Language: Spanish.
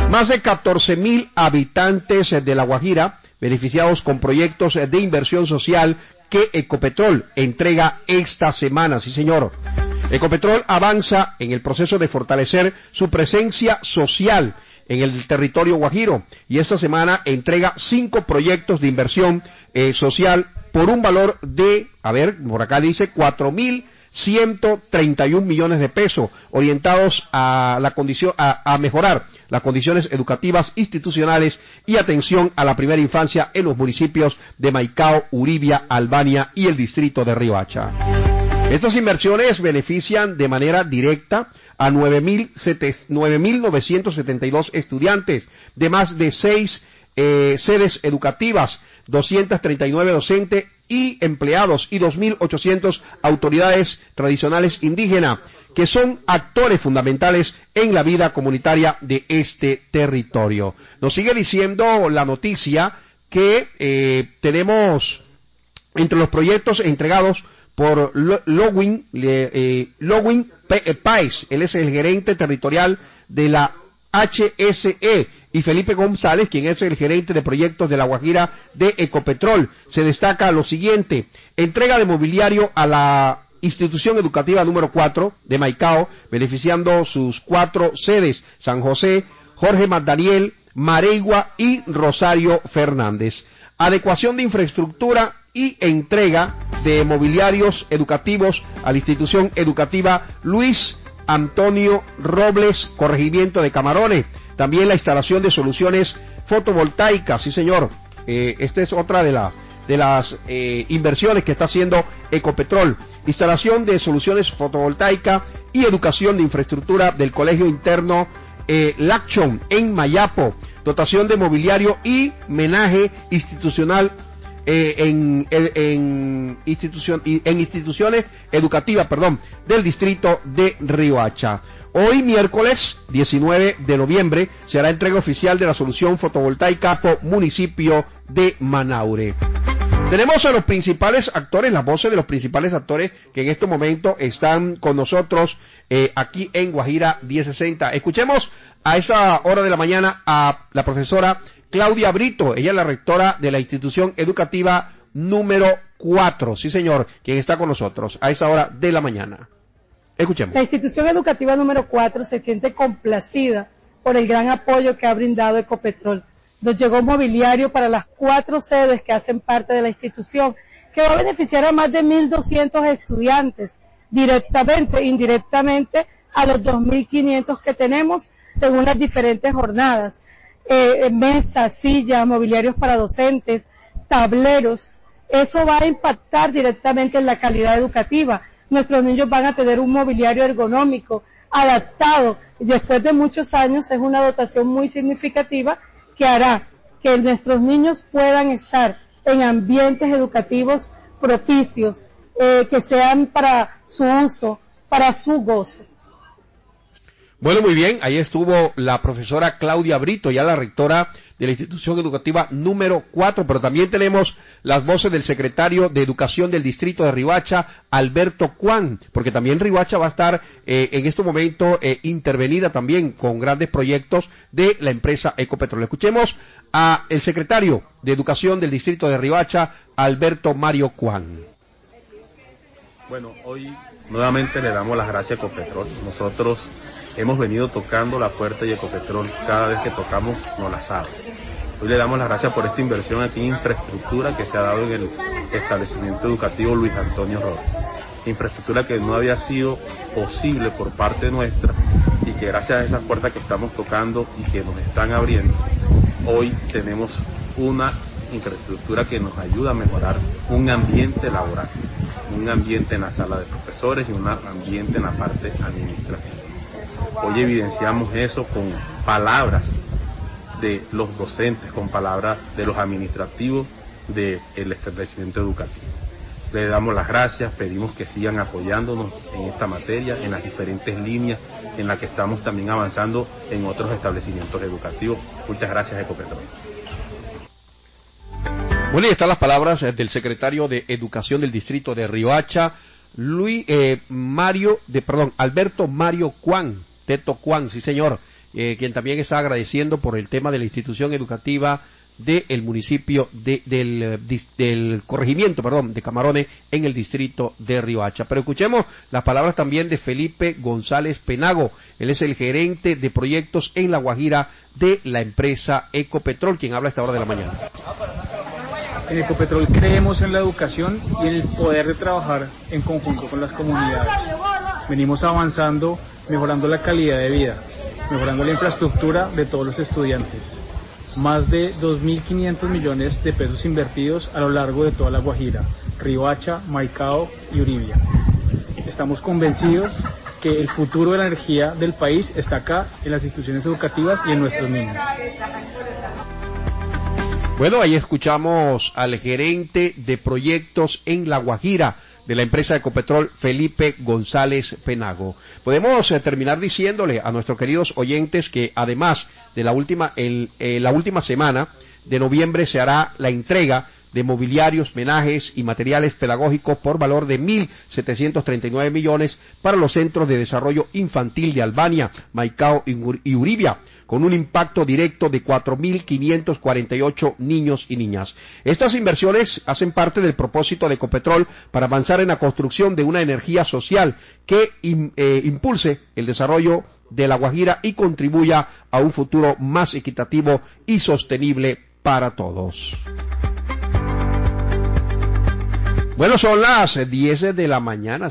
Más de 14.000 habitantes de La Guajira beneficiados con proyectos de inversión social que Ecopetrol entrega esta semana. Sí, señor. Ecopetrol avanza en el proceso de fortalecer su presencia social en el territorio guajiro y esta semana entrega 5 proyectos de inversión social por un valor de, por acá dice 4.131 millones de pesos, orientados a mejorar las condiciones educativas institucionales y atención a la primera infancia en los municipios de Maicao, Uribia, Albania y el distrito de Riohacha. Estas inversiones benefician de manera directa a 9.972 estudiantes de más de 6 sedes educativas, 239 docentes y empleados y 2.800 autoridades tradicionales indígenas, que son actores fundamentales en la vida comunitaria de este territorio. Nos sigue diciendo la noticia que tenemos entre los proyectos entregados por Lowin Páez, él es el gerente territorial de la HSE, y Felipe González, quien es el gerente de proyectos de La Guajira de Ecopetrol. Se destaca lo siguiente: entrega de mobiliario a la institución educativa número 4 de Maicao, beneficiando sus 4 sedes: San José, Jorge Magdaniel, Mareigua y Rosario Fernández. Adecuación de infraestructura y entrega de mobiliarios educativos a la institución educativa Luis Antonio Robles, corregimiento de Camarones. También la instalación de soluciones fotovoltaicas, sí señor. Esta es otra de las inversiones que está haciendo Ecopetrol. Instalación de soluciones fotovoltaicas y educación de infraestructura del Colegio Interno Lacchon en Mayapo. Dotación de mobiliario y menaje institucional en instituciones educativas, del distrito de Riohacha. Hoy miércoles 19 de noviembre se hará entrega oficial de la solución fotovoltaica por municipio de Manaure. Tenemos a los principales actores, las voces de los principales actores que en este momento están con nosotros aquí en Guajira 1060. Escuchemos a esa hora de la mañana a la profesora Claudia Brito, ella es la rectora de la institución educativa número 4, sí señor, quien está con nosotros a esa hora de la mañana. Escuchemos. La institución educativa número 4 se siente complacida por el gran apoyo que ha brindado Ecopetrol. Nos llegó mobiliario para las 4 sedes que hacen parte de la institución, que va a beneficiar a más de 1.200 estudiantes, directamente e indirectamente a los 2.500 que tenemos según las diferentes jornadas. Mesas, sillas, mobiliarios para docentes, tableros. Eso va a impactar directamente en la calidad educativa. Nuestros niños van a tener un mobiliario ergonómico, adaptado. Después de muchos años es una dotación muy significativa que hará que nuestros niños puedan estar en ambientes educativos propicios, que sean para su uso, para su gozo. Bueno, muy bien, ahí estuvo la profesora Claudia Brito, ya la rectora de la institución educativa número 4, pero también tenemos las voces del secretario de Educación del distrito de Riohacha, Alberto Cuán, porque también Riohacha va a estar en este momento intervenida también con grandes proyectos de la empresa Ecopetrol. Escuchemos a el secretario de Educación del distrito de Riohacha, Alberto Mario Cuán. Bueno, hoy nuevamente le damos las gracias a Ecopetrol. Nosotros hemos venido tocando la puerta de Ecopetrol, cada vez que tocamos nos las abre. Hoy le damos las gracias por esta inversión aquí en infraestructura que se ha dado en el establecimiento educativo Luis Antonio Robles. Infraestructura que no había sido posible por parte nuestra y que gracias a esas puertas que estamos tocando y que nos están abriendo, hoy tenemos una infraestructura que nos ayuda a mejorar un ambiente laboral, un ambiente en la sala de profesores y un ambiente en la parte administrativa. Hoy evidenciamos eso con palabras de los docentes, con palabras de los administrativos del establecimiento educativo. Le damos las gracias, pedimos que sigan apoyándonos en esta materia, en las diferentes líneas en las que estamos también avanzando en otros establecimientos educativos. Muchas gracias, Ecopetrol. Bueno, y están las palabras del secretario de Educación del distrito de Riohacha, Alberto Mario Cuán, Teto Cuán, sí señor, quien también está agradeciendo por el tema de la institución educativa del municipio del corregimiento, de Camarones en el distrito de Riohacha. Pero escuchemos las palabras también de Felipe González Penago. Él es el gerente de proyectos en La Guajira de la empresa Ecopetrol, quien habla a esta hora de la mañana. En Ecopetrol creemos en la educación y en el poder de trabajar en conjunto con las comunidades. Venimos avanzando, mejorando la calidad de vida, mejorando la infraestructura de todos los estudiantes. Más de 2.500 millones de pesos invertidos a lo largo de toda La Guajira, Riohacha, Maicao y Uribia. Estamos convencidos que el futuro de la energía del país está acá, en las instituciones educativas y en nuestros niños. Bueno, ahí escuchamos al gerente de proyectos en La Guajira de la empresa Ecopetrol, Felipe González Penago. Podemos terminar diciéndole a nuestros queridos oyentes que además de la última semana de noviembre se hará la entrega de mobiliarios, menajes y materiales pedagógicos por valor de 1.739 millones para los centros de desarrollo infantil de Albania, Maicao y Uribia, con un impacto directo de 4.548 niños y niñas. Estas inversiones hacen parte del propósito de Ecopetrol para avanzar en la construcción de una energía social que impulse el desarrollo de La Guajira y contribuya a un futuro más equitativo y sostenible para todos. Bueno, son las 10 de la mañana.